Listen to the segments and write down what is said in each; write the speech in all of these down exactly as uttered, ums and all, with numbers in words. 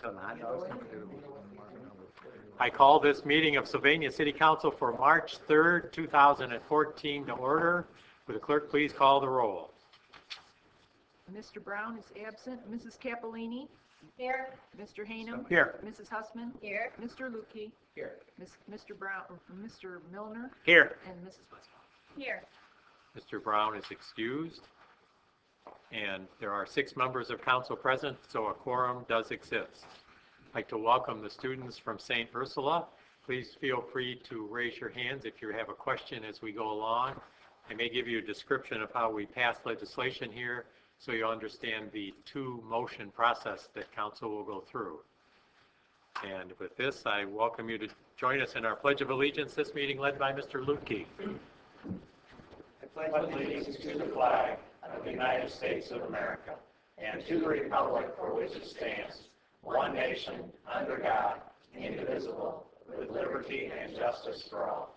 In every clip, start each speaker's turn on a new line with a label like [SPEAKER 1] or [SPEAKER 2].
[SPEAKER 1] I call this meeting of Sylvania City Council for March third, two thousand fourteen to order. Would the clerk please call the roll?
[SPEAKER 2] Mister Brown is absent. Missus Cappellini?
[SPEAKER 3] Here.
[SPEAKER 2] Mister Hanem?
[SPEAKER 1] Here.
[SPEAKER 2] Missus Hussman?
[SPEAKER 3] Here.
[SPEAKER 2] Mister Lukey?
[SPEAKER 1] Here.
[SPEAKER 2] Miss, Mister Brown, Mister Milner?
[SPEAKER 1] Here.
[SPEAKER 2] And Missus Westphal?
[SPEAKER 3] Here.
[SPEAKER 1] Mister Brown is excused. And there are six members of council present, so a quorum does exist. I'd like to welcome the students from Saint Ursula. Please feel free to raise your hands if you have a question as we go along. I may give you a description of how we pass legislation here so you understand the two motion process that council will go through. And with this, I welcome you to join us in our Pledge of Allegiance, this meeting led by Mister Lutke.
[SPEAKER 4] I pledge allegiance to the flag of the United States of America and to the republic for which it stands, one nation, under God, indivisible, with liberty and justice for all.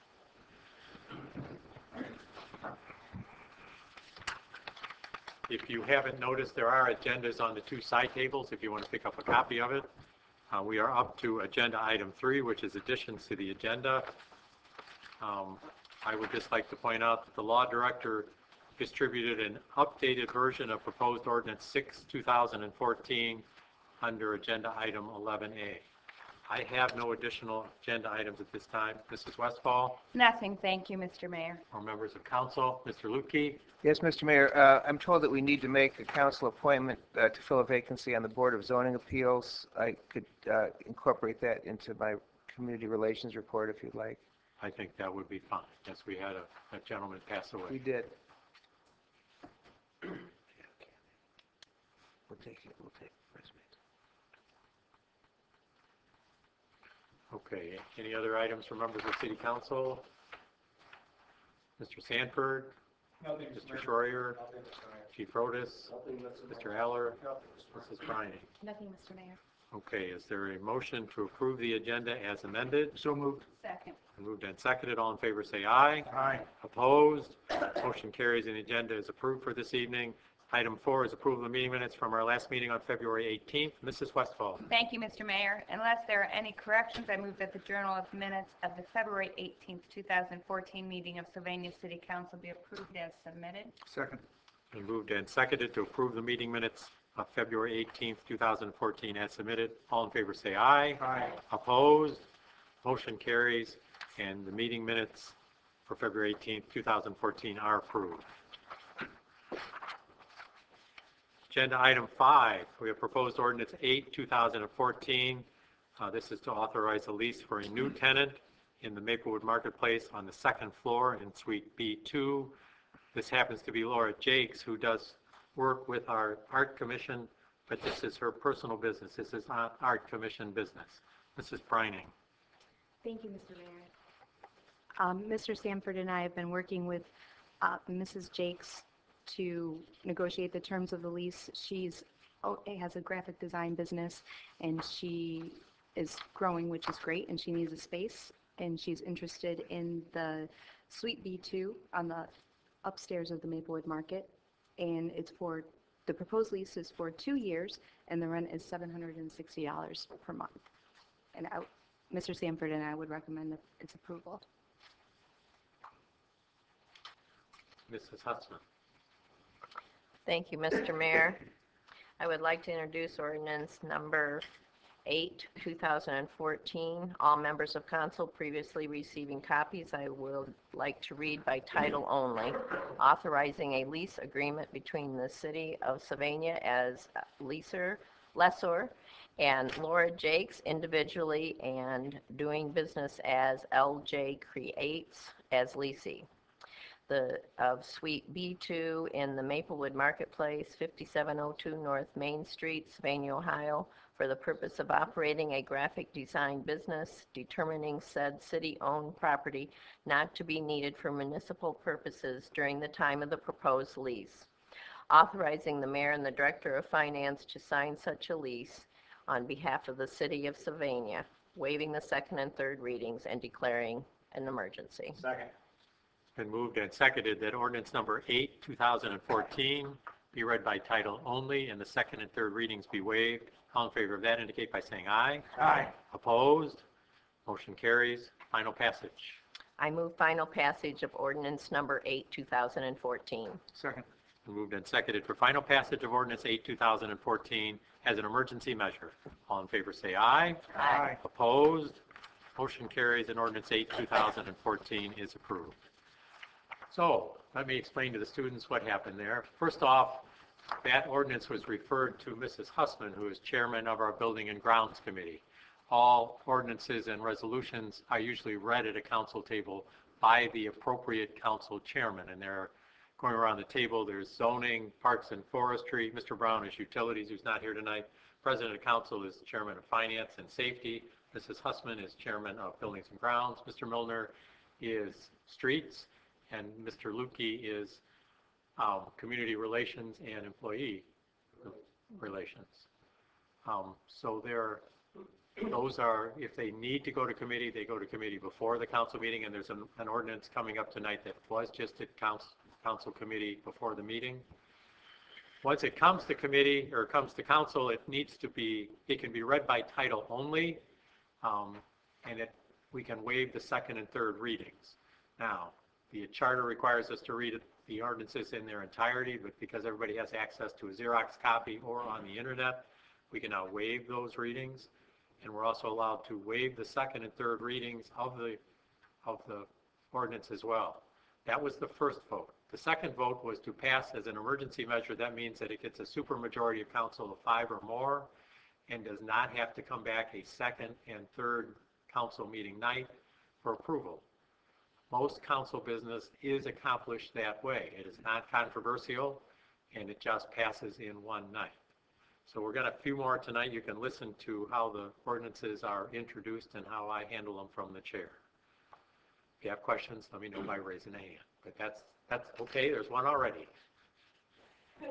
[SPEAKER 1] If you haven't noticed, there are agendas on the two side tables if you want to pick up a copy of it. Uh, we are up to agenda item three, which is additions to the agenda. Um, I would just like to point out that the law director distributed an updated version of proposed ordinance six, two thousand fourteen under agenda item eleven A. I have no additional agenda items at this time. Missus Westphal?
[SPEAKER 3] Nothing, thank you, Mister Mayor.
[SPEAKER 1] Or members of council? Mister Lutke?
[SPEAKER 5] Yes, Mister Mayor. Uh, I'm told that we need to make a council appointment uh, to fill a vacancy on the Board of Zoning Appeals. I could uh, incorporate that into my community relations report if you'd like.
[SPEAKER 1] I think that would be fine, as we had a, a gentleman pass away.
[SPEAKER 5] We did. We'll take it. We'll take resumes.
[SPEAKER 1] Okay, any other items from members of City Council? Mister Sanford?
[SPEAKER 4] Nothing,
[SPEAKER 1] Mister Schroyer? Chief Rodas? Mister Haller? Missus Bryning?
[SPEAKER 3] Nothing, Mister Mayor.
[SPEAKER 1] Okay, is there a motion to approve the agenda as amended?
[SPEAKER 5] So moved.
[SPEAKER 3] Second.
[SPEAKER 1] Moved and seconded. All in favor say aye.
[SPEAKER 5] Aye.
[SPEAKER 1] Opposed? Motion carries and the agenda is approved for this evening. Item four is approval of the meeting minutes from our last meeting on February eighteenth. Missus Westphal?
[SPEAKER 3] Thank you, Mister Mayor. Unless there are any corrections, I move that the Journal of Minutes of the February eighteenth, two thousand fourteen meeting of Sylvania City Council be approved as submitted.
[SPEAKER 5] Second.
[SPEAKER 1] Been moved and seconded to approve the meeting minutes of February eighteenth, two thousand fourteen as submitted. All in favor say aye.
[SPEAKER 5] Aye.
[SPEAKER 1] Opposed? Motion carries and the meeting minutes for February eighteenth, two thousand fourteen are approved. Agenda item five, we have proposed ordinance eight, two thousand fourteen. Uh, this is to authorize a lease for a new tenant in the Maplewood Marketplace on the second floor in Suite B two. This happens to be Laura Jakes, who does work with our art commission, but this is her personal business. This is not art commission business. Missus Bryning.
[SPEAKER 6] Thank you, Mister Mayor. Um, Mister Sanford and I have been working with uh, Missus Jakes to negotiate the terms of the lease. She's oh, has a graphic design business, and she is growing, which is great, and she needs a space, and she's interested in the Suite B two on the upstairs of the Maplewood Market, and it's for, the proposed lease is for two years, and the rent is seven hundred sixty dollars per month. And I, Mister Sanford and I would recommend its approval.
[SPEAKER 1] Missus Hussman.
[SPEAKER 7] Thank you, Mister Mayor. I would like to introduce ordinance number eight, two thousand fourteen. All members of council previously receiving copies, I would like to read by title only. Authorizing a lease agreement between the City of Sylvania as leaser, lessor, and Laura Jakes individually, and doing business as L J Creates as leasee. The, of Suite B two in the Maplewood Marketplace, fifty-seven oh two North Main Street, Sylvania, Ohio, for the purpose of operating a graphic design business, determining said city-owned property not to be needed for municipal purposes during the time of the proposed lease. Authorizing the mayor and the director of finance to sign such a lease on behalf of the City of Sylvania, waiving the second and third readings and declaring an emergency.
[SPEAKER 4] Second.
[SPEAKER 1] Been moved and seconded that ordinance number eight, two thousand fourteen be read by title only, and the second and third readings be waived. All in favor of that indicate by saying aye.
[SPEAKER 4] Aye.
[SPEAKER 1] Opposed? Motion carries. Final passage.
[SPEAKER 7] I move final passage of ordinance number eight, two thousand fourteen.
[SPEAKER 4] Second.
[SPEAKER 1] Moved and seconded for final passage of ordinance eight, two thousand fourteen as an emergency measure. All in favor say aye.
[SPEAKER 4] Aye.
[SPEAKER 1] Opposed? Motion carries and ordinance eight, two thousand fourteen is approved. So let me explain to the students what happened there. First off, that ordinance was referred to Missus Hussman, who is chairman of our Building and Grounds Committee. All ordinances and resolutions are usually read at a council table by the appropriate council chairman, and they're going around the table. There's zoning, parks and forestry. Mister Brown is utilities, who's not here tonight. President of council is chairman of finance and safety. Missus Hussman is chairman of buildings and grounds. Mister Milner is streets, and Mister Lukey is um, community relations and employee relations. Um, so there, those are, if they need to go to committee, they go to committee before the council meeting, and there's an, an ordinance coming up tonight that was just at council, council committee before the meeting. Once it comes to committee or comes to council, it needs to be, it can be read by title only, um, and it, we can waive the second and third readings. Now, the charter requires us to read the ordinances in their entirety, but because everybody has access to a Xerox copy or on the internet, we can now waive those readings. And we're also allowed to waive the second and third readings of the, of the ordinance as well. That was the first vote. The second vote was to pass as an emergency measure. That means that it gets a supermajority of council of five or more and does not have to come back a second and third council meeting night for approval. Most council business is accomplished that way. It is not controversial, and it just passes in one night. So we're going to a few more tonight. You can listen to how the ordinances are introduced and how I handle them from the chair. If you have questions, let me know by raising a hand. But that's that's okay. There's one already.
[SPEAKER 8] Was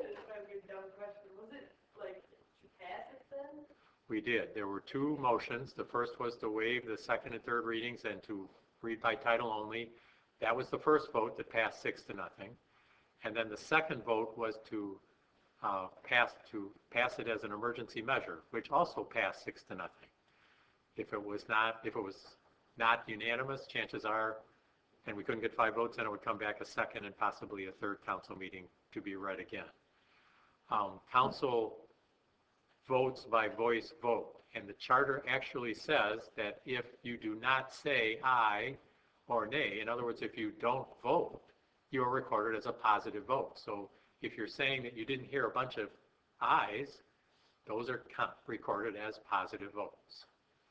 [SPEAKER 8] it like to pass it then?
[SPEAKER 1] We did. There were two motions. The first was to waive the second and third readings and to read by title only. That was the first vote that passed six to nothing. And then the second vote was to uh, pass to pass it as an emergency measure, which also passed six to nothing. If it was not, if it was not unanimous, chances are, and we couldn't get five votes, then it would come back a second and possibly a third council meeting to be read again. Um, council votes by voice vote, and the charter actually says that if you do not say aye or nay, in other words, if you don't vote, you are recorded as a positive vote. So if you're saying that you didn't hear a bunch of ayes, those are recorded as positive votes.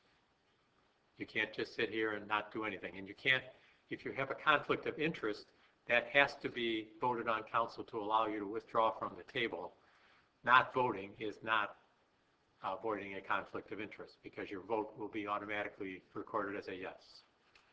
[SPEAKER 1] You can't just sit here and not do anything. And you can't, if you have a conflict of interest, that has to be voted on council to allow you to withdraw from the table. Not voting is not uh, avoiding a conflict of interest because your vote will be automatically recorded as a yes.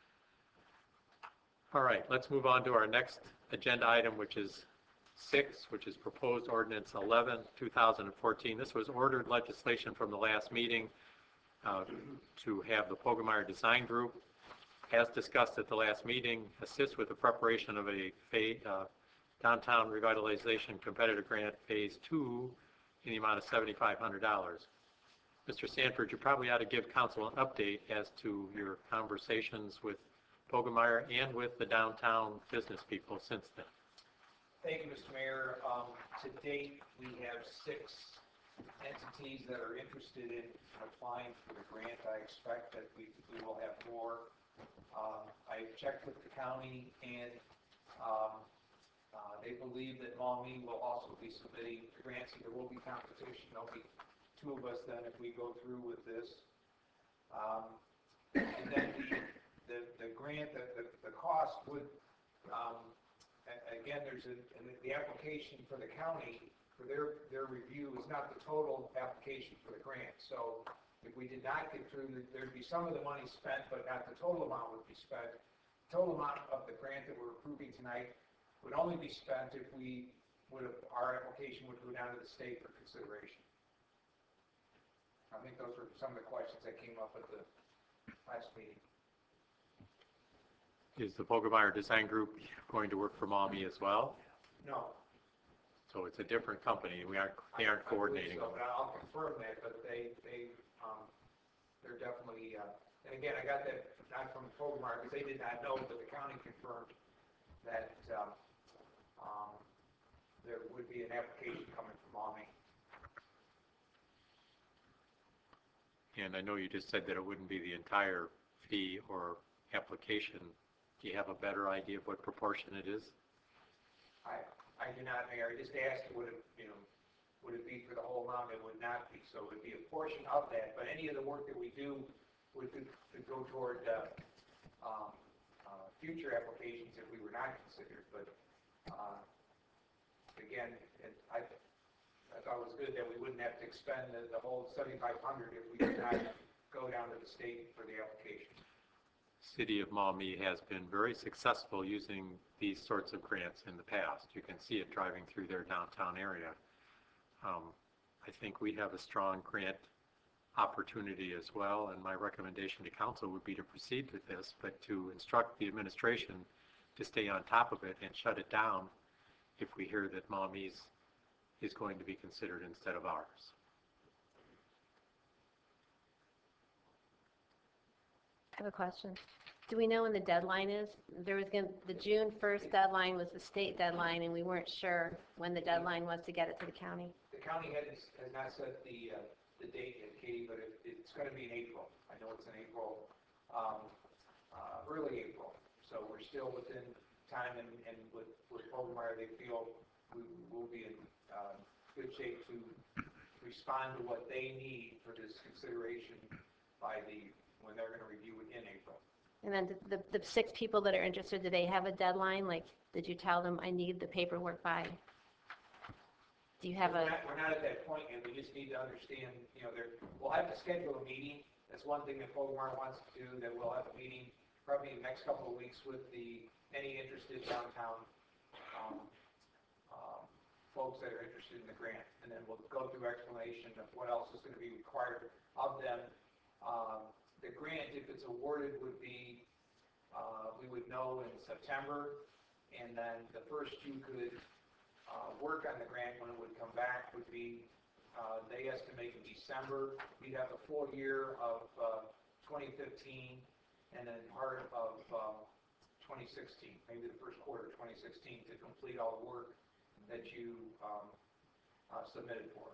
[SPEAKER 1] All right, let's move on to our next agenda item, which is six, which is proposed ordinance eleven, two thousand fourteen. This was ordered legislation from the last meeting uh, to have the Pogemeyer Design Group, as discussed at the last meeting, assist with the preparation of a uh, downtown revitalization competitive grant phase two in the amount of seven thousand five hundred dollars. Mister Sanford, you probably ought to give council an update as to your conversations with Pogemeyer and with the downtown business people since then.
[SPEAKER 9] Thank you, Mister Mayor. Um, to date, we have six entities that are interested in applying for the grant. I expect that we, we will have more. Um, I checked with the county, and um, uh, they believe that Maumee will also be submitting grants. There will be competition. There'll be two of us then if we go through with this. Um, and then the, the, the grant, the, the, the cost would, um, again, there's a, the application for the county, for their, their review is not the total application for the grant. So if we did not get through, there'd be some of the money spent, but not the total amount would be spent. The total amount of the grant that we're approving tonight would only be spent if we would have, our application would go down to the state for consideration. I think those were some of the questions that came up at the last meeting.
[SPEAKER 1] Is the Pogemeyer Design Group going to work for Maumee as well?
[SPEAKER 9] No.
[SPEAKER 1] So it's a different company. We aren't, they aren't
[SPEAKER 9] I- I believe
[SPEAKER 1] coordinating.
[SPEAKER 9] so, but I'll confirm that, but they, they, um, they're definitely, uh, and again, I got that not from Fogelmeyer, because they did not know, but the county confirmed that, um, um, there would be an application coming from Maumee.
[SPEAKER 1] And I know you just said that it wouldn't be the entire fee or application. Do you have a better idea of what proportion it is?
[SPEAKER 9] I, I do not, Mayor, I just asked, would it, you know, would it be for the whole amount? It would not be, so it would be a portion of that, but any of the work that we do would, could, could go toward, uh, um, uh, future applications if we were not considered, but, uh, again, it, I, I thought it was good that we wouldn't have to expend the, the whole seventy-five hundred if we did not go down to the state for the application.
[SPEAKER 1] City of Maumee has been very successful using these sorts of grants in the past. You can see it driving through their downtown area. Um, I think we have a strong grant opportunity as well, and my recommendation to council would be to proceed with this, but to instruct the administration to stay on top of it and shut it down if we hear that Maumee's is going to be considered instead of ours.
[SPEAKER 7] I have a question. Do we know when the deadline is? There was going, the June first deadline was the state deadline, and we weren't sure when the deadline was to get it to the county.
[SPEAKER 9] The county has, has not set the, uh, the date yet, Katie, but it, it's gonna be in April. I know it's in April, um, uh, early April, so we're still within time, and, and with, with Fogelmeyer, they feel we will be in, uh, good shape to respond to what they need for this consideration by the, when they're gonna review it in April.
[SPEAKER 7] And then the, the, the six people that are interested, do they have a deadline? Like, did you tell them I need the paperwork by? Do you have
[SPEAKER 9] We're
[SPEAKER 7] a,
[SPEAKER 9] not, we're not at that point yet, we just need to understand, you know, there, we'll have to schedule a meeting. That's one thing that Fogelmeyer wants to do, that we'll have a meeting probably in the next couple of weeks with the, any interested downtown, um, um, folks that are interested in the grant. And then we'll go through explanation of what else is gonna be required of them. Um, the grant, if it's awarded, would be, uh, we would know in September, and then the first you could Uh, work on the grant when it would come back would be, uh, they estimate in December. You'd have a full year of uh, twenty fifteen and then part of um, twenty sixteen, maybe the first quarter of twenty sixteen, to complete all the work that you um, uh, submitted for.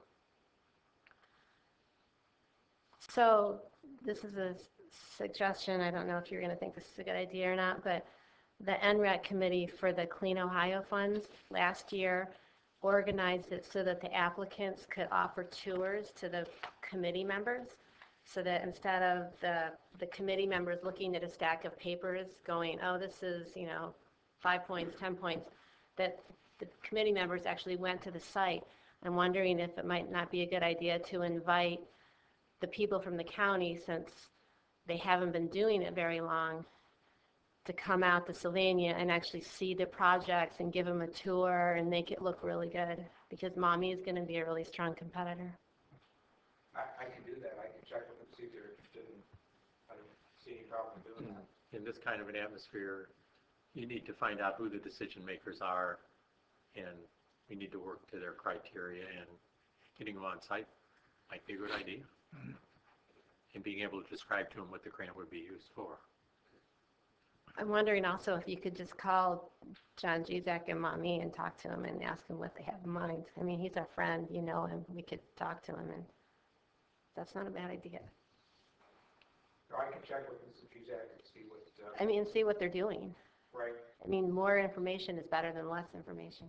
[SPEAKER 7] so this is a suggestion, I don't know if you're going to think this is a good idea or not, but the N R E C committee for the Clean Ohio funds last year organized it so that the applicants could offer tours to the committee members, so that instead of the, the committee members looking at a stack of papers going, oh, this is, you know, five points, ten points, that the committee members actually went to the site. I'm wondering if it might not be a good idea to invite the people from the county, since they haven't been doing it very long, to come out to Sylvania and actually see the projects and give them a tour and make it look really good, because Maumee is going to be a really strong competitor.
[SPEAKER 9] I, I can do that. I can check with them, see if they're interested in, I don't see any problem doing that.
[SPEAKER 1] In this kind of an atmosphere, you need to find out who the decision makers are, and we need to work to their criteria, and getting them on site might be a good idea. And being able to describe to them what the grant would be used for.
[SPEAKER 7] I'm wondering also if you could just call John Juzak and Maumee and talk to him and ask him what they have in mind. I mean, he's our friend, you know him, we could talk to him, and that's not a bad idea.
[SPEAKER 9] So I can check with Mister Juzak and see what, uh,
[SPEAKER 7] I mean, see what they're doing.
[SPEAKER 9] right.
[SPEAKER 7] I mean, more information is better than less information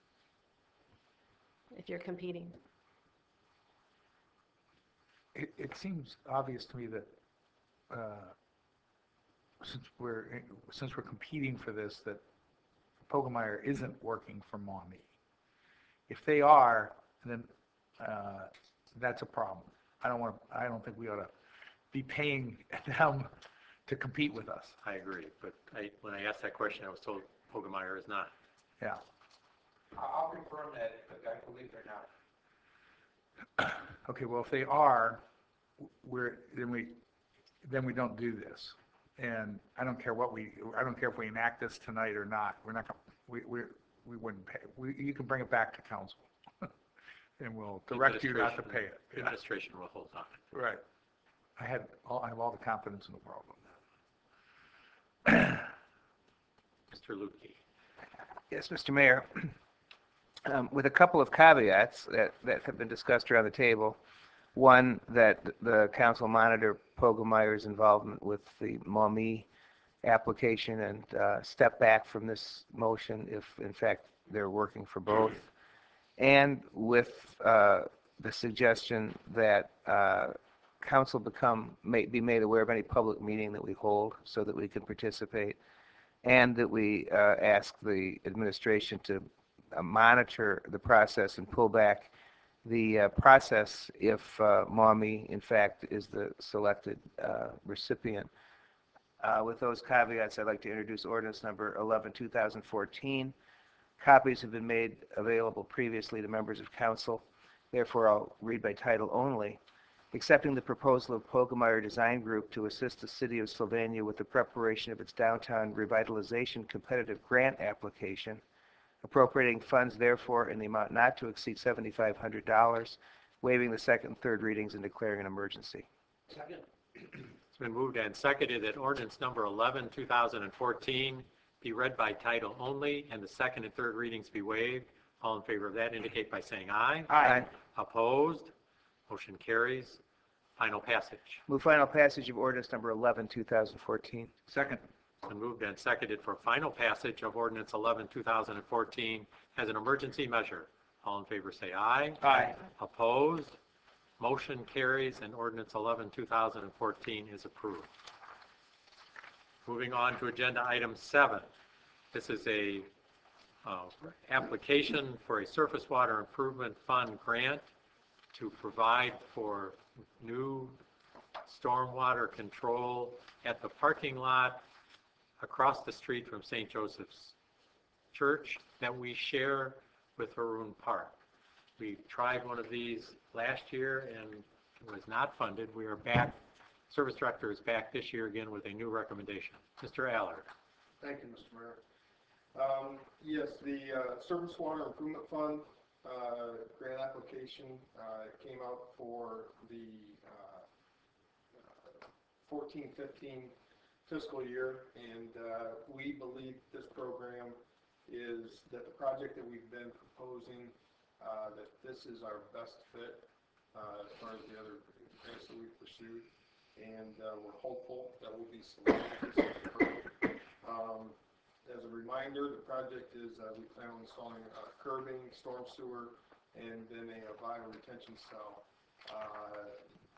[SPEAKER 7] if you're competing.
[SPEAKER 10] It, it seems obvious to me that, uh, since we're, since we're competing for this, that Fogelmeyer isn't working for Maumee. If they are, then, uh, that's a problem. I don't want, I don't think we ought to be paying them to compete with us.
[SPEAKER 1] I agree, but I, when I asked that question, I was told Hogemeyer is not.
[SPEAKER 10] Yeah.
[SPEAKER 9] I'll I'll confirm that, but I believe they're not.
[SPEAKER 10] Okay, well, if they are, we're, then we, then we don't do this. And I don't care what we, I don't care if we enact this tonight or not. We're not, gonna- we, we're, we wouldn't pay. We, you can bring it back to council, and we'll direct you not to pay it. Yeah.
[SPEAKER 1] Administration will hold on it.
[SPEAKER 10] Right. I had, all- I have all the confidence in the world.
[SPEAKER 1] Mister Lukey.
[SPEAKER 5] Yes, Mister Mayor. Um, With a couple of caveats that, that have been discussed around the table. One, that the council monitor Pogemeyer's involvement with the Maumee application and uh, step back from this motion if, in fact, they're working for both. And with uh, the suggestion that uh, council become, may, be made aware of any public meeting that we hold so that we can participate, and that we uh, ask the administration to uh, monitor the process and pull back the uh, process if uh, Maumee, in fact, is the selected uh, recipient. Uh, With those caveats, I'd like to introduce ordinance number eleven, two thousand fourteen. Copies have been made available previously to members of council. Therefore, I'll read by title only. Accepting the proposal of Pogemeyer Design Group to assist the city of Sylvania with the preparation of its downtown revitalization competitive grant application, appropriating funds therefore in the amount not to exceed seven thousand five hundred dollars, waiving the second and third readings and declaring an emergency.
[SPEAKER 4] Second.
[SPEAKER 1] It's been moved and seconded that ordinance number eleven, two thousand fourteen be read by title only and the second and third readings be waived. All in favor of that indicate by saying aye.
[SPEAKER 5] Aye.
[SPEAKER 1] Opposed? Motion carries. Final passage.
[SPEAKER 5] Move final passage of ordinance number eleven, two thousand fourteen.
[SPEAKER 10] Second.
[SPEAKER 1] It's been moved and seconded for final passage of ordinance eleven, two thousand fourteen as an emergency measure. All in favor say aye.
[SPEAKER 5] Aye.
[SPEAKER 1] Opposed? Motion carries and ordinance eleven, two thousand fourteen is approved. Moving on to agenda item seven. This is a uh, application for a surface water improvement fund grant to provide for new stormwater control at the parking lot across the street from Saint Joseph's Church that we share with Haroon Park. We tried one of these last year and it was not funded. We are back, Service Director is back this year again with a new recommendation. Mister Allard.
[SPEAKER 11] Thank you, Mister Mayor. Um, yes, the uh, Surface Water Improvement Fund uh, grant application uh, came out for the uh, fourteen fifteen fiscal year, and uh, we believe this program is that the project that we've been proposing, uh, that this is our best fit uh, as far as the other grants that we've pursued, and uh, we're hopeful that we'll be selected. Um, as a reminder, the project is uh, we plan on installing uh, curbing, storm sewer, and then a, a bio retention cell uh,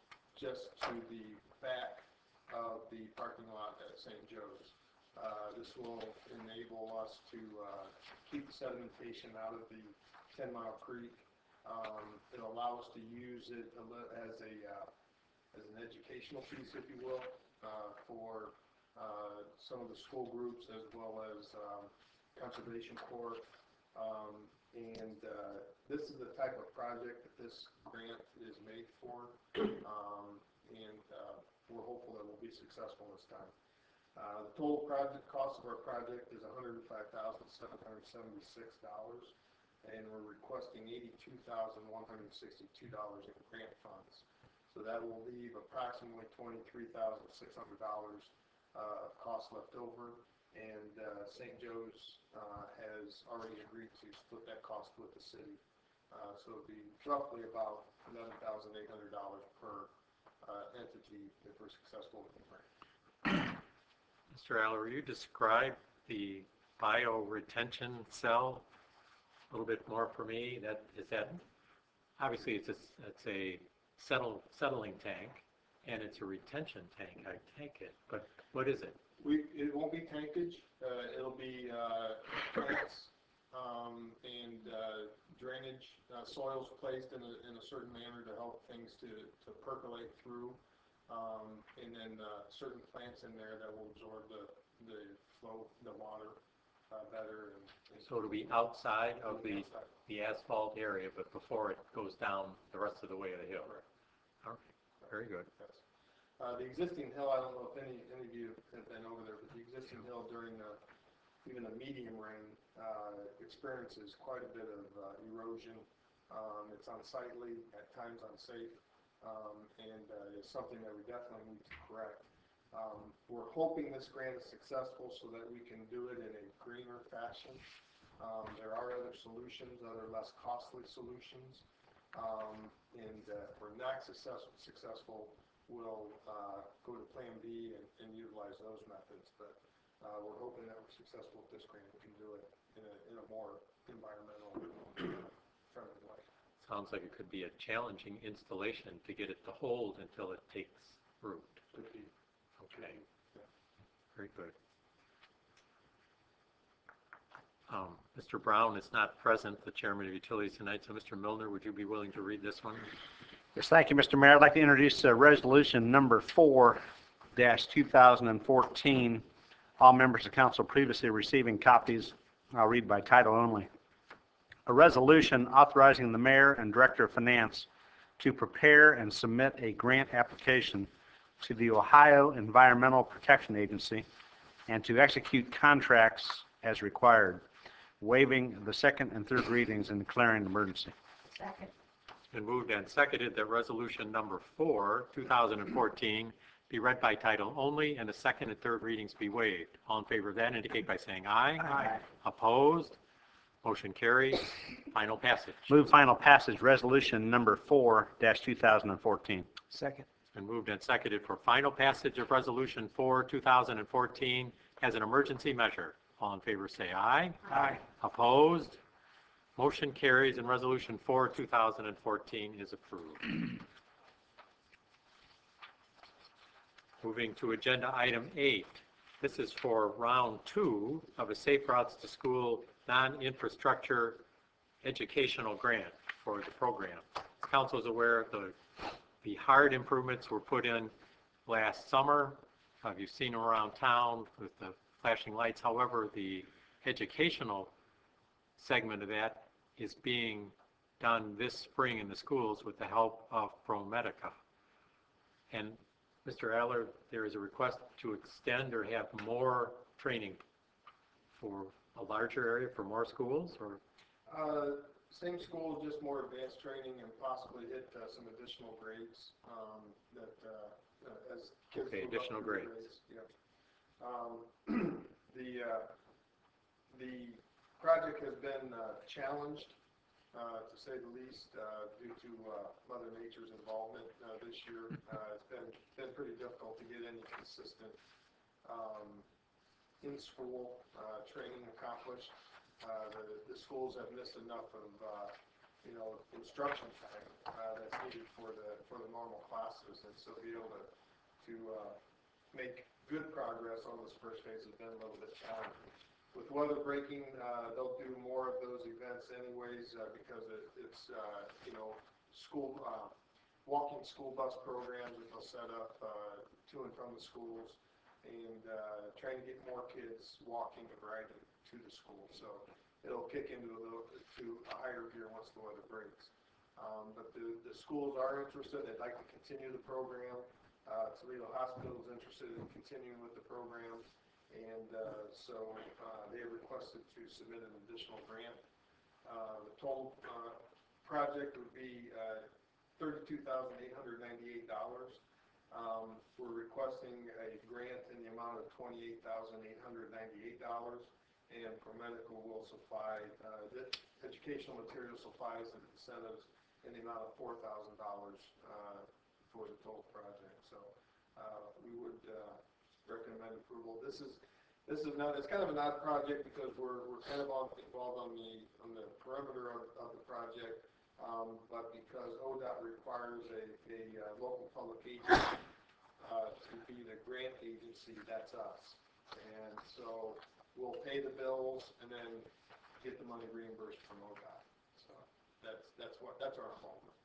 [SPEAKER 11] just to the back of the parking lot at Saint Joe's. Uh, this will enable us to uh, keep the sedimentation out of the ten mile creek. Um, it'll allow us to use it as a uh, as an educational piece, if you will, uh, for uh, some of the school groups as well as um, Conservation Corps. Um, and uh, this is the type of project that this grant is made for. Um, and uh, we're hopeful that we'll be successful this time. Uh, the total project cost of our project is one hundred five thousand seven hundred seventy-six dollars, and we're requesting eighty-two thousand one hundred sixty-two dollars in grant funds. So that will leave approximately twenty-three thousand six hundred dollars uh, cost left over, and uh, Saint Joe's uh, has already agreed to split that cost with the city. Uh, so it'll be roughly about eleven thousand eight hundred dollars per uh, entity if we're successful with the grant.
[SPEAKER 1] Mister Allard, will you describe the bio-retention cell a little bit more for me? That is that obviously it's a, it's a settle, settling tank and it's a retention tank, I take it, but what is it?
[SPEAKER 11] We, it won't be tankage. Uh, it'll be uh, plants um, and uh, drainage, uh, soils placed in a, in a certain manner to help things to, to percolate through, um, and then uh, certain plants in there that will absorb the, the flow, the water uh, better. And, and
[SPEAKER 1] So it'll be outside of the,
[SPEAKER 11] outside.
[SPEAKER 1] the asphalt area, but before it goes down the rest of the way of the hill. Okay, very good.
[SPEAKER 11] Yes. Uh, the existing hill, I don't know if any, any of you have been over there, but the existing hill during the, even a medium rain, uh, experiences quite a bit of uh, erosion. Um, it's unsightly, at times unsafe, um, and uh, it's something that we definitely need to correct. Um, we're hoping this grant is successful so that we can do it in a greener fashion. Um, there are other solutions, other less costly solutions, um, and uh, if we're not successful, successful we'll uh, go to Plan B and, and utilize those methods. But uh, we're hoping that we're successful with this grant. We can do it in a, in a more environmental friendly way.
[SPEAKER 1] Sounds like it could be a challenging installation to get it to hold until it takes root.
[SPEAKER 11] Could be.
[SPEAKER 1] Okay. Very good. Um, Mister Brown is not present, the chairman of utilities tonight, so Mister Milner, would you be willing to read this one?
[SPEAKER 12] Yes, thank you, Mister Mayor. I'd like to introduce uh, resolution number four dash two thousand fourteen. All members of council previously receiving copies. I'll read by title only. A resolution authorizing the mayor and director of finance to prepare and submit a grant application to the Ohio Environmental Protection Agency and to execute contracts as required, waiving the second and third readings and declaring an emergency.
[SPEAKER 3] Second.
[SPEAKER 1] It's been moved and seconded that resolution number four, two thousand fourteen, be read by title only and the second and third readings be waived. All in favor of that indicate by saying aye.
[SPEAKER 12] Aye.
[SPEAKER 1] Opposed? Motion carries. Final passage.
[SPEAKER 12] Move final passage resolution number four dash two thousand fourteen.
[SPEAKER 5] Second.
[SPEAKER 1] It's been moved and seconded for final passage of resolution four, two thousand fourteen as an emergency measure. All in favor say aye.
[SPEAKER 12] Aye.
[SPEAKER 1] Opposed? Motion carries and resolution four, two thousand fourteen is approved. Moving to agenda item eight. This is for round two of a Safe Routes to School non-infrastructure educational grant for the program. Council is aware the, the hard improvements were put in last summer. Uh, you've seen them around town with the flashing lights. However, the educational segment of that is being done this spring in the schools with the help of ProMedica. And Mister Adler, there is a request to extend or have more training for a larger area, for more schools, or?
[SPEAKER 11] Uh, same school, just more advanced training and possibly hit uh, some additional grades um, that uh, uh, as kids
[SPEAKER 1] Okay,
[SPEAKER 11] move up
[SPEAKER 1] additional
[SPEAKER 11] through the
[SPEAKER 1] grades.
[SPEAKER 11] Yeah. Um, the uh, the project has been uh, challenged, uh, to say the least, uh, due to uh, Mother Nature's involvement uh, this year. Uh, it's been been pretty difficult to get any consistent um, in-school uh, training accomplished. Uh, the, the schools have missed enough of, uh, you know, instruction time uh, that's needed for the for the normal classes, and so be able to to uh, make good progress on this first phase has been a little bit challenging. With weather breaking, uh, they'll do more of those events anyways uh, because it, it's uh, you know school uh, walking school bus programs that they'll set up uh, to and from the schools, and uh, trying to get more kids walking and riding to the school. So it'll kick into a little to a higher gear once the weather breaks. Um, but the, the schools are interested. They'd like to continue the program. Uh, Toledo Hospital is interested in continuing with the program, and uh, so uh, they have requested to submit an additional grant. Uh, the total uh, project would be uh, thirty-two thousand eight hundred ninety-eight dollars. Um, we're requesting a grant in the amount of twenty-eight thousand eight hundred ninety-eight dollars, and ProMedical will supply uh, the educational material supplies and incentives in the amount of four thousand dollars uh, for the total project. So uh, we would uh, recommend approval. This is this is not it's kind of an odd project because we're we're kind of on, involved on the on the perimeter of, of the project. Um, but because O DOT requires a, a uh, local public agency uh, to be the grant agency, that's us. And so we'll pay the bills and then get the money reimbursed from O DOT. So that's that's what that's our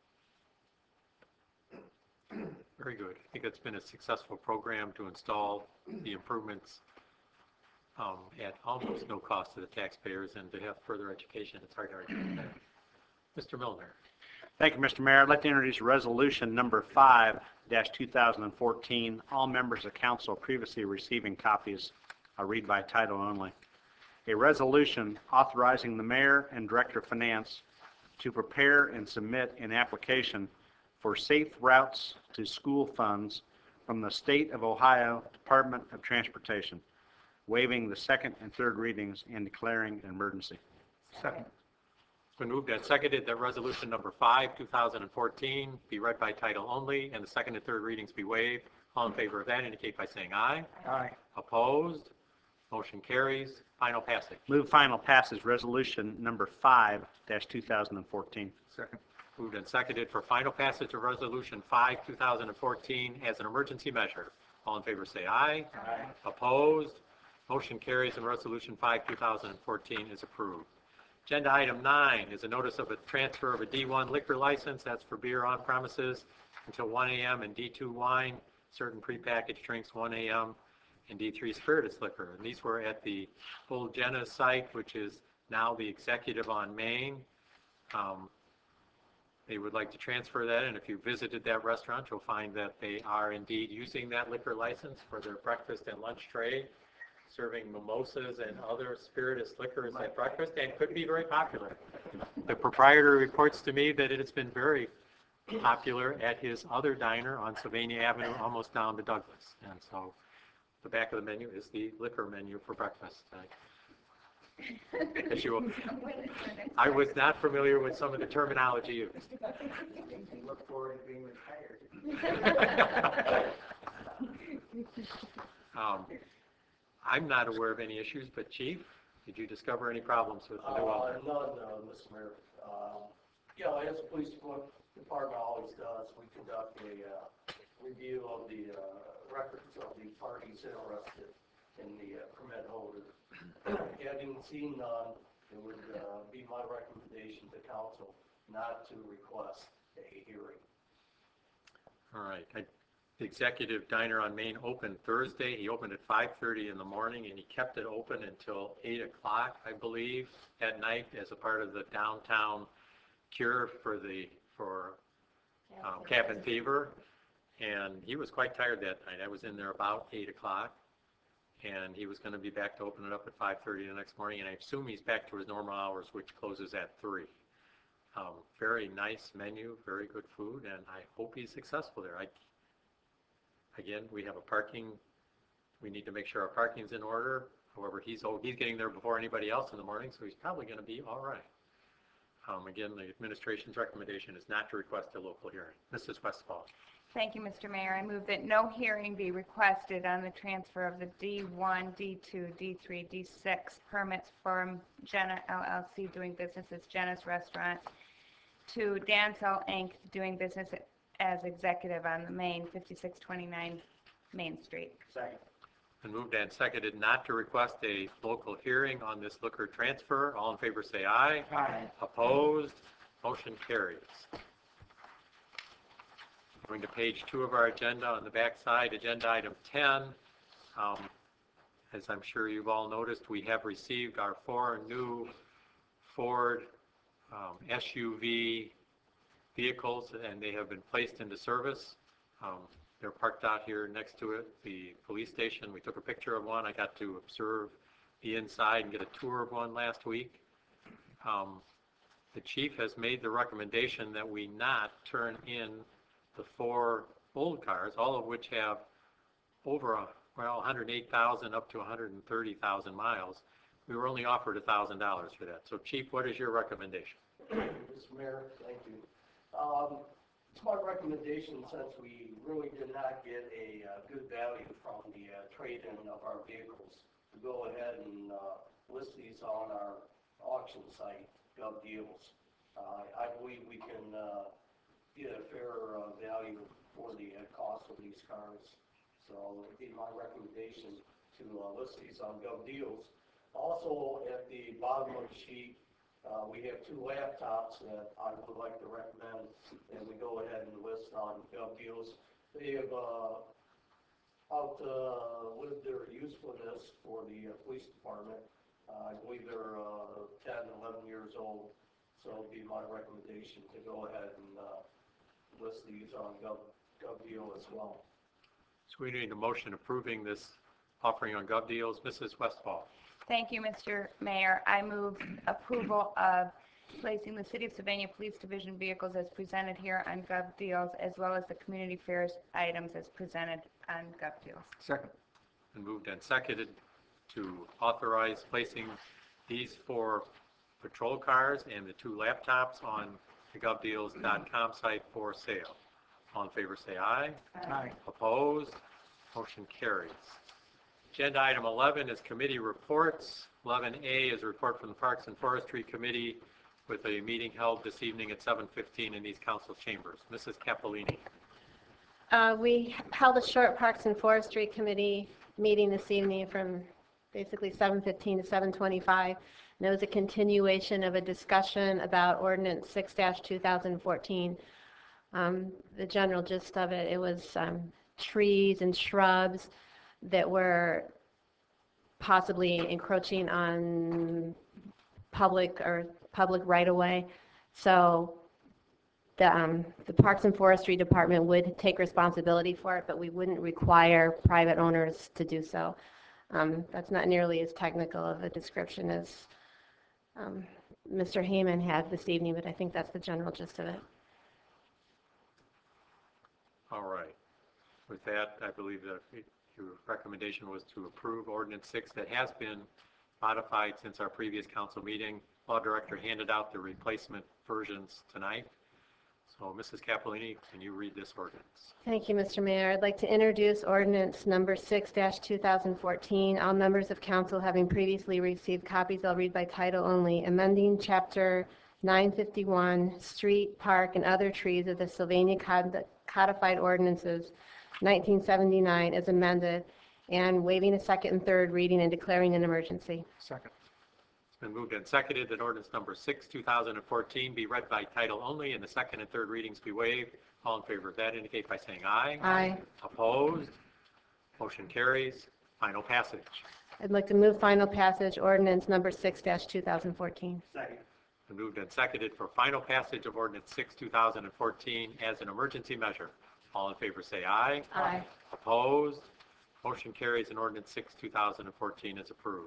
[SPEAKER 11] involvement.
[SPEAKER 1] Very good. I think it's been a successful program to install the improvements um, at almost no cost to the taxpayers, and to have further education. It's hard to argue with that. Mister Milner.
[SPEAKER 12] Thank you, Mister Mayor. I'd like to introduce resolution number five dash two thousand fourteen. All members of council previously receiving copies. I'll read by title only. a resolution authorizing the mayor and director of finance to prepare and submit an application for safe routes to school funds from the State of Ohio Department of Transportation, waiving the second and third readings and declaring an emergency.
[SPEAKER 10] Second.
[SPEAKER 1] It's been moved and seconded that resolution number five, two thousand fourteen be read by title only and the second and third readings be waived. All in favor of that indicate by saying aye.
[SPEAKER 10] Aye.
[SPEAKER 1] Opposed? Motion carries. Final passage.
[SPEAKER 12] Move final passage resolution number five two thousand fourteen.
[SPEAKER 10] Second.
[SPEAKER 1] Moved and seconded for final passage of resolution five, two thousand fourteen as an emergency measure. All in favor say aye.
[SPEAKER 10] Aye.
[SPEAKER 1] Opposed? Motion carries and resolution five, two thousand fourteen is approved. Agenda item nine is a notice of a transfer of a D one liquor license. That's for beer on premises until one A M and D two wine, certain prepackaged drinks one A M and D three spirituous liquor. And these were at the old Jenna's site, which is now the Executive on Main. Um, They would like to transfer that, and if you visited that restaurant, you'll find that they are indeed using that liquor license for their breakfast and lunch trade, serving mimosas and other spirituous liquors at breakfast, and could be very popular. The proprietor reports to me that it has been very popular at his other diner on Sylvania Avenue, almost down to Douglas. And so the back of the menu is the liquor menu for breakfast. As you, I was not familiar with some of the terminology used.
[SPEAKER 4] Look forward to being retired.
[SPEAKER 1] Um, I'm not aware of any issues, but Chief, did you discover any problems with the new
[SPEAKER 13] Uh,
[SPEAKER 1] owner?
[SPEAKER 13] none, uh, Mister Mayor. Um, you know, as the police department always does, we conduct a, uh, review of the, uh, records of the parties interested in the uh, permit holder. Having seen none, it would, uh, be my recommendation to council not to request a hearing.
[SPEAKER 1] All right. I, the Executive Diner on Main opened Thursday. He opened at five thirty in the morning, and he kept it open until eight o'clock, I believe, at night as a part of the downtown cure for the for um, cabin fever. And he was quite tired that night. I was in there about eight o'clock, and he was going to be back to open it up at five thirty the next morning, and I assume he's back to his normal hours, which closes at three. Um, very nice menu, very good food, and I hope he's successful there. I, again, we have a parking, we need to make sure our parking's in order. However, he's, oh, he's getting there before anybody else in the morning, so he's probably going to be all right. Um, again, the administration's recommendation is not to request a local hearing. Missus Westfall.
[SPEAKER 3] Thank you, Mister Mayor. I move that no hearing be requested on the transfer of the D one, D two, D three, D six permits from Jenna L L C doing business as Jenna's Restaurant to Dancel Incorporated doing business as Executive on the Main, fifty-six twenty-nine Main Street.
[SPEAKER 13] Second.
[SPEAKER 1] And moved and seconded not to request a local hearing on this liquor transfer. All in favor say aye.
[SPEAKER 10] Aye.
[SPEAKER 1] Opposed? Motion carries. Going to page two of our agenda on the back side, agenda item ten. Um, as I'm sure you've all noticed, we have received our four new Ford um, S U V vehicles, and they have been placed into service. Um, they're parked out here next to it, the police station. We took a picture of one. I got to observe the inside and get a tour of one last week. Um, the chief has made the recommendation that we not turn in the four old cars, all of which have over, a, well, one hundred eight thousand up to one hundred thirty thousand miles. We were only offered one thousand dollars for that. So, Chief, what is your recommendation?
[SPEAKER 13] Mister Mayor, thank you. Um, it's my recommendation, since we really did not get a uh, good value from the uh, trade-in of our vehicles, to go ahead and uh, list these on our auction site, GovDeals. Uh, I believe we can uh, get a fair uh, value for the uh, cost of these cars. So it would be my recommendation to uh, list these on GovDeals. Also, at the bottom of the sheet, uh, we have two laptops that I would like to recommend that we go ahead and list on GovDeals. They have uh, outlived their usefulness for the uh, police department. Uh, I believe they're uh, ten, eleven years old. So it would be my recommendation to go ahead and uh, list these on Gov, GovDeal as well.
[SPEAKER 1] So we need a motion approving this offering on GovDeals. Missus Westfall.
[SPEAKER 3] Thank you, Mister Mayor. I move approval of placing the City of Sylvania Police Division vehicles as presented here on Gov Deals, as well as the community fairs items as presented on Gov Deals.
[SPEAKER 10] Second.
[SPEAKER 1] Been moved and seconded to authorize placing these four patrol cars and the two laptops on the gov deals dot com site for sale. All in favor say aye.
[SPEAKER 10] Aye.
[SPEAKER 1] Opposed? Motion carries. Agenda item eleven is committee reports. eleven A is a report from the Parks and Forestry Committee with a meeting held this evening at seven fifteen in these council chambers. Missus Capolini.
[SPEAKER 14] Uh, We held a short Parks and Forestry Committee meeting this evening from basically seven fifteen to seven twenty-five. And it was a continuation of a discussion about Ordinance six two thousand fourteen. Um, the general gist of it, it was um, trees and shrubs that were possibly encroaching on public or public right-of-way. So the, um, the Parks and Forestry Department would take responsibility for it, but we wouldn't require private owners to do so. Um, that's not nearly as technical of a description as um, Mister Heyman had this evening, but I think that's the general gist of it.
[SPEAKER 1] All right. With that, I believe that your recommendation was to approve Ordinance six that has been modified since our previous council meeting. Law Director handed out the replacement versions tonight. So, Missus Capolini, can you read this ordinance?
[SPEAKER 14] Thank you, Mister Mayor. I'd like to introduce ordinance number six two thousand fourteen. All members of council having previously received copies, I'll read by title only. Amending Chapter nine fifty-one, Street, Park, and Other Trees of the Sylvania Cod- Codified Ordinances, nineteen seventy-nine, as amended, and waiving a second and third reading and declaring an emergency.
[SPEAKER 10] Second.
[SPEAKER 1] It's been moved and seconded that ordinance number six, two thousand fourteen be read by title only and the second and third readings be waived. All in favor of that indicate by saying aye.
[SPEAKER 14] Aye.
[SPEAKER 1] Opposed? Motion carries. Final passage.
[SPEAKER 14] I'd like to move final passage ordinance number six two thousand fourteen.
[SPEAKER 13] Second.
[SPEAKER 1] Been moved and seconded for final passage of ordinance six, two thousand fourteen as an emergency measure. All in favor say aye.
[SPEAKER 14] Aye.
[SPEAKER 1] Opposed? Motion carries and ordinance six, two thousand fourteen is approved.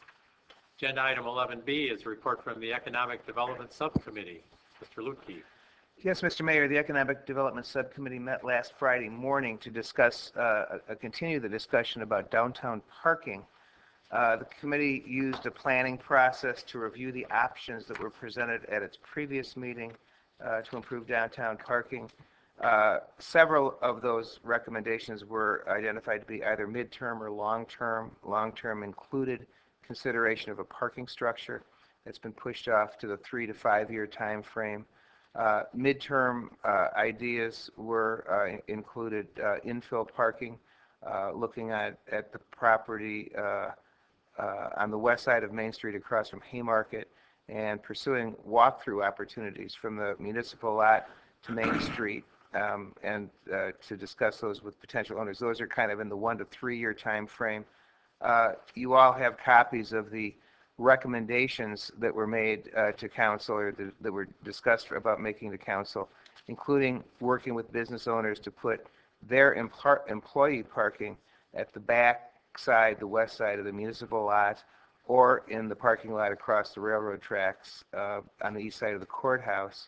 [SPEAKER 1] Agenda item eleven B is a report from the Economic Development Subcommittee. Mister Lutke.
[SPEAKER 5] Yes, Mister Mayor, the Economic Development Subcommittee met last Friday morning to discuss, uh, uh, continue the discussion about downtown parking. Uh, the committee used a planning process to review the options that were presented at its previous meeting uh, to improve downtown parking. Uh, several of those recommendations were identified to be either midterm or long-term. Long-term included consideration of a parking structure that's been pushed off to the three to five year time frame. Uh, midterm uh, ideas were uh, included uh, infill parking, uh, looking at, at the property uh, uh, on the west side of Main Street across from Haymarket and pursuing walkthrough opportunities from the municipal lot to Main Street um, and uh, to discuss those with potential owners. Those are kind of in the one to three year time frame. Uh, you all have copies of the recommendations that were made uh, to council or th that were discussed about making to council, including working with business owners to put their employee parking at the back side, the west side of the municipal lot, or in the parking lot across the railroad tracks uh, on the east side of the courthouse,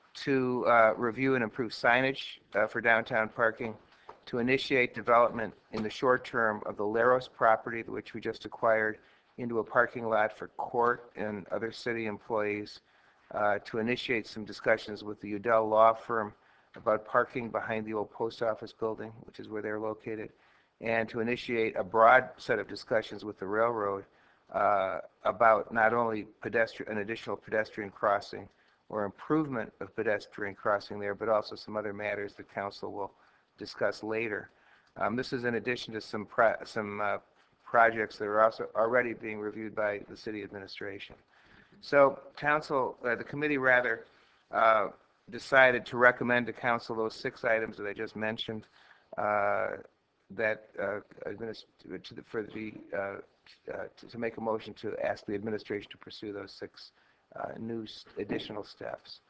[SPEAKER 5] to uh, review and improve signage uh, for downtown parking, to initiate development in the short term of the Laros property, which we just acquired, into a parking lot for court and other city employees, uh, to initiate some discussions with the Udell Law Firm about parking behind the old post office building, which is where they're located, and to initiate a broad set of discussions with the railroad uh, about not only pedestrian, an additional pedestrian crossing or improvement of pedestrian crossing there, but also some other matters that council will discuss later. Um, this is in addition to some pro some uh, projects that are also already being reviewed by the city administration. So council, uh, the committee rather, uh, decided to recommend to council those six items that I just mentioned uh, that uh, to the, for the uh, uh, to, to make a motion to ask the administration to pursue those six uh, new additional steps.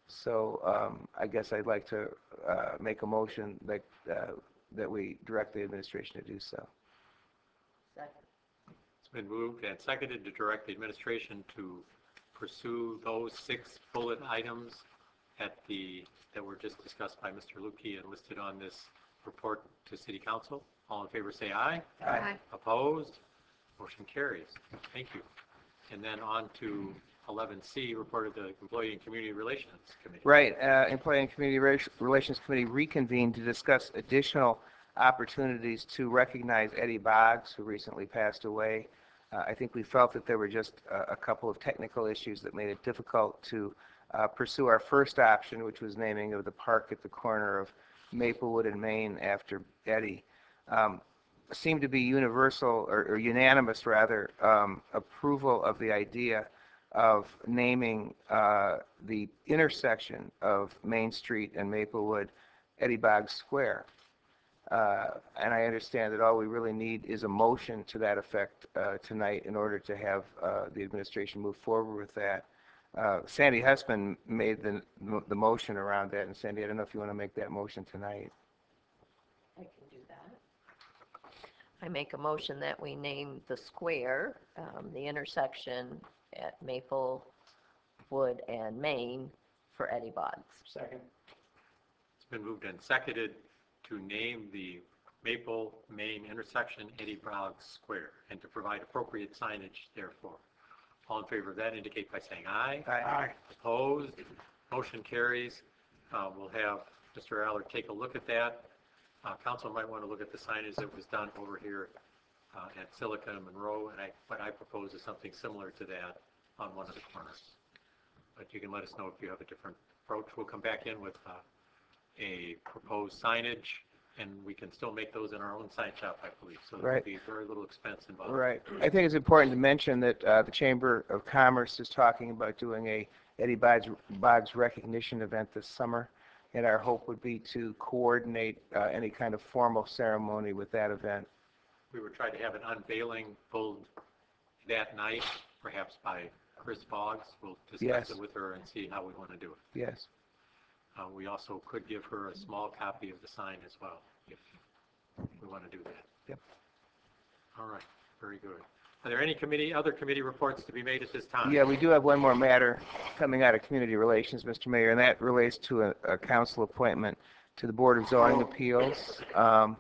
[SPEAKER 5] So um, I guess I'd like to uh, make a motion that uh, that we direct the administration to do so.
[SPEAKER 7] Second.
[SPEAKER 1] It's Been moved and seconded to direct the administration to pursue those six bullet items at the, that were just discussed by Mister Lukey and listed on this report to City Council. All in favor say aye.
[SPEAKER 2] Aye.
[SPEAKER 1] Opposed? Motion carries. Thank you. And then on to eleven C, report of the Employee and Community Relations Committee.
[SPEAKER 5] Right, uh, Employee and Community Rel- Relations Committee reconvened to discuss additional opportunities to recognize Eddie Boggs, who recently passed away. Uh, I think we felt that there were just a, a couple of technical issues that made it difficult to uh, pursue our first option, which was naming of the park at the corner of Maplewood and Main after Eddie. Um, seemed to be universal, or, or unanimous rather, um, approval of the idea of naming uh, the intersection of Main Street and Maplewood Eddie Boggs Square. Uh, and I understand that all we really need is a motion to that effect uh, tonight in order to have uh, the administration move forward with that. Uh, Sandy Husband made the, the motion around that, and Sandy, I don't know if you want to make that motion tonight.
[SPEAKER 7] I can do that. I make a motion that we name the square, um, the intersection at Maplewood and Main for Eddie Boggs.
[SPEAKER 13] Second.
[SPEAKER 1] It's been moved and seconded to name the Maple Main intersection Eddie Boggs Square and to provide appropriate signage therefore. All in favor of that indicate by saying aye.
[SPEAKER 5] Aye.
[SPEAKER 1] Opposed? Motion carries. Uh, We'll have Mister Allard take a look at that. Uh, Council might want to look at the signage that was done over here uh, at Silica and Monroe, and I, what I propose is something similar to that on one of the corners. But you can let us know if you have a different approach. We'll come back in with uh, a proposed signage, and we can still make those in our own sign shop, I believe. So there will
[SPEAKER 5] Right.
[SPEAKER 1] be very little expense involved.
[SPEAKER 5] Right. I think it's important to mention that uh, the Chamber of Commerce is talking about doing a Eddie Boggs, Boggs recognition event this summer, and our hope would be to coordinate uh, any kind of formal ceremony with that event.
[SPEAKER 1] We would try to have an unveiling pulled that night, perhaps by Chris Boggs. We'll discuss
[SPEAKER 5] Yes.
[SPEAKER 1] it with her and see how we want to do it.
[SPEAKER 5] Yes.
[SPEAKER 1] Uh, we also could give her a small copy of the sign as well, if we want to do that.
[SPEAKER 5] Yep.
[SPEAKER 1] All right, very good. Are there any committee, other committee reports to be made at this time?
[SPEAKER 5] Yeah, we do have one more matter coming out of Community Relations, Mister Mayor, and that relates to a, a council appointment to the Board of Zoning Appeals. Um,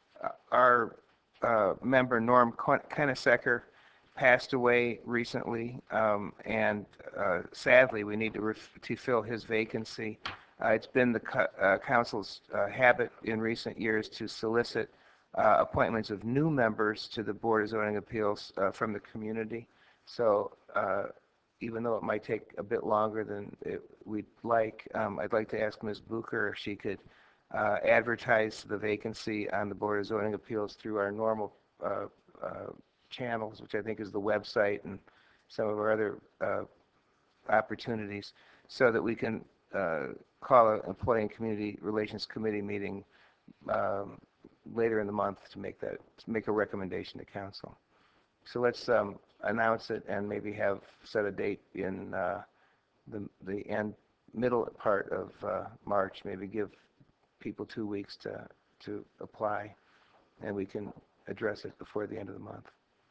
[SPEAKER 5] our uh, member, Norm Kennesecker, passed away recently, um, and uh, sadly, we need to, ref- to fill his vacancy. Uh, it's been the co- uh, council's uh, habit in recent years to solicit uh, appointments of new members to the Board of Zoning Appeals uh, from the community. So uh, even though it might take a bit longer than it, we'd like, um, I'd like to ask Miz Bucher if she could uh, advertise the vacancy on the Board of Zoning Appeals through our normal uh, uh, channels, which I think is the website and some of our other uh, opportunities, so that we can uh, call an Employee and Community Relations Committee meeting um, later in the month to make that, to make a recommendation to council. So let's um, announce it and maybe have set a date in uh, the the end middle part of uh, March. Maybe give people two weeks to to apply, and we can address it before the end of the month.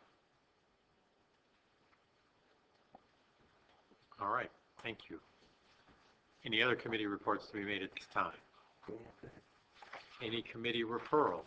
[SPEAKER 1] All right, thank you. Any other committee reports to be made at this time? Any committee referrals?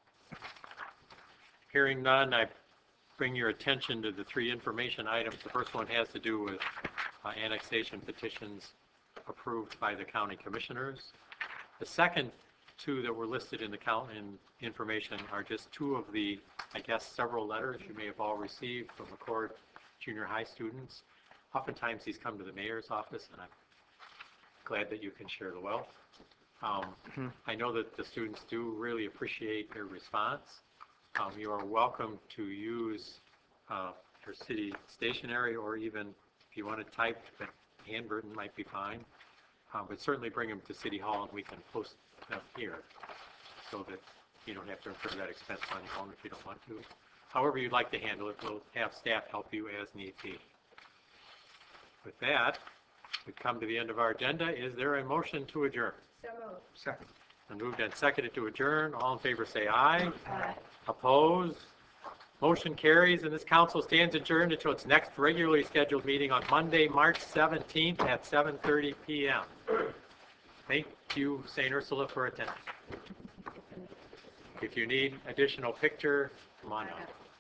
[SPEAKER 1] Hearing none, I bring your attention to the three information items. The first one has to do with uh, annexation petitions approved by the county commissioners. The second two that were listed in the count in information are just two of the, I guess, several letters you may have all received from McCord junior high students. Oftentimes these come to the mayor's office, and I'm glad that you can share the wealth. Um,
[SPEAKER 5] Mm-hmm.
[SPEAKER 1] I know that the students do really appreciate their response. Um, you are welcome to use uh, your city stationery, or even if you want it typed, but handwritten might be fine. Uh, but certainly bring them to City Hall and we can post them here so that you don't have to incur that expense on your own if you don't want to. However you'd like to handle it, we'll have staff help you as need be. With that, we've come to the end of our agenda. Is there a motion to adjourn?
[SPEAKER 2] So moved.
[SPEAKER 5] Second.
[SPEAKER 1] And moved and seconded to adjourn. All in favor say aye.
[SPEAKER 2] Aye.
[SPEAKER 1] Opposed? Motion carries, and this council stands adjourned until its next regularly scheduled meeting on Monday, March seventeenth at seven thirty p m Thank you, Saint Ursula, for attending. If you need additional picture, come on up.